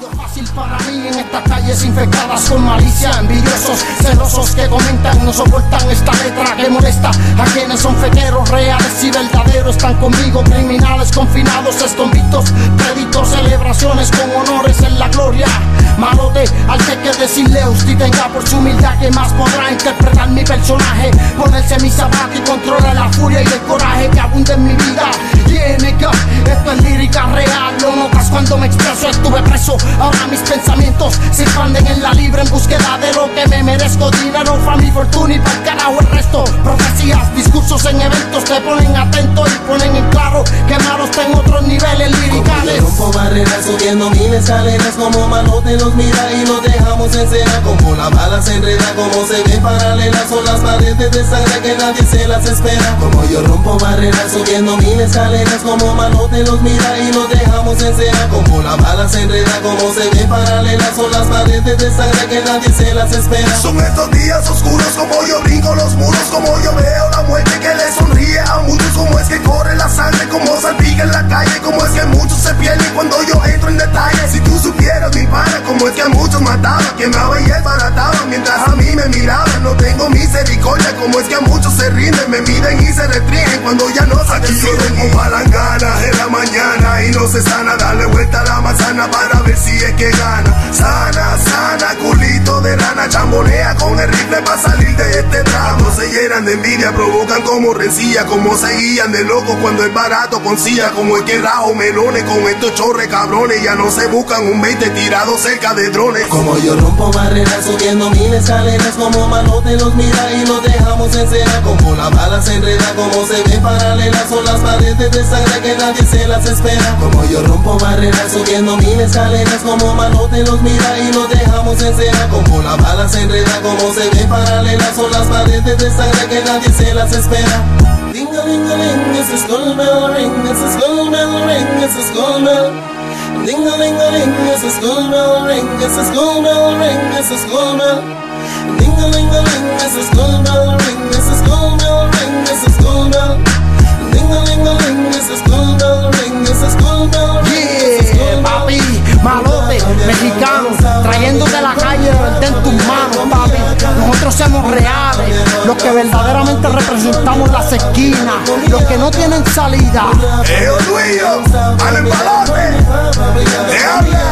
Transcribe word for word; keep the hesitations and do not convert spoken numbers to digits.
Fácil para mí en estas calles infectadas con malicia. Envidiosos, celosos que comentan, no soportan esta letra que molesta a quienes son fequeros reales y verdaderos. Están conmigo criminales confinados, escondidos, préditos, celebraciones con honores en la gloria. Malote al que hay que decirle usted tenga por su humildad que más podrá interpretar mi personaje, ponerse mi zapato y controlar la furia y el coraje que abunda en mi vida. Yeah, nigga, esto es lírica real, lo notas cuando me expreso. Estuve preso, ahora mis pensamientos se expanden en la libre en búsqueda de lo que me merezco. Dinero, fama y fortuna y pa'l carajo el resto. Profecías, discursos en eventos te ponen atento y ponen en claro que Malo está en otros niveles liricales. Como yo rompo barreras subiendo mil escaleras, como Malote los mira y los dejamos en cera. Como la bala se enreda, como se ve paralelas, son las paredes de sangre que nadie se las espera. Como yo rompo barreras subiendo mil escaleras, como Malote los mira y los dejamos en cera. Como la bala se enreda, como se ve paralelas, son las paredes de sangre que nadie se las espera. Son estos días oscuros, como yo brinco los muros, como yo veo la muerte que le sonríe a muchos. Como es que corre la sangre, como salpica en la calle, como es que muchos se pierden cuando yo entro en detalle. Si tú supieras mi pana, como es que a muchos mataba, quemaba y desbarataba mientras a mí me miraban. No tengo misericordia, como es que a muchos se rinden, me miden y se restringen cuando ya no se Aquí yo tengo palanganas en la mañana y no se sana, darle vuelta a la manzana para ver si es que gana. Sana, sana, culito de rana, chambolea con el rifle para salir de este tramo. Se llenan de envidia, provocan como rencilla, como se guían de locos cuando es barato con silla. Como es que rajo melones con estos chorres cabrones, ya no se buscan un veinte tirado cerca de drones. Como yo rompo barreras subiendo mil escaleras, como Malote los mira y los dejamos en cera. Como la bala se enreda, como se ve paralelas, son las paredes de sangre que nadie se las espera. Como yo rompo barreras subiendo mil escaleras, como Malote los mira y los dejamos en cera. Como la bala se enreda, como se ve paralelas, son las paredes de sangre que nadie se las espera. Ding a ling a ling, it's a skull bell ring, it's a skull bell ring, it's a skull bell. Ding a ling a ling, it's a skull bell ring, it's a skull bell ring, it's a skull bell. Ding a ling a ling, it's a skull bell ring, it's a skull bell ring, it's a skull bell. Ding a ling a ling, it's a skull bell ring, it's a skull bell ring, it's a skull bell. Papi, Malote, mexicano, trayendo de la calle de verdad en tus manos, papi. Nosotros somos reales, los que verdaderamente representamos las esquinas, los que no tienen salida. ¡Eh, tuyo! ¡Al embalote! ¡Te habla!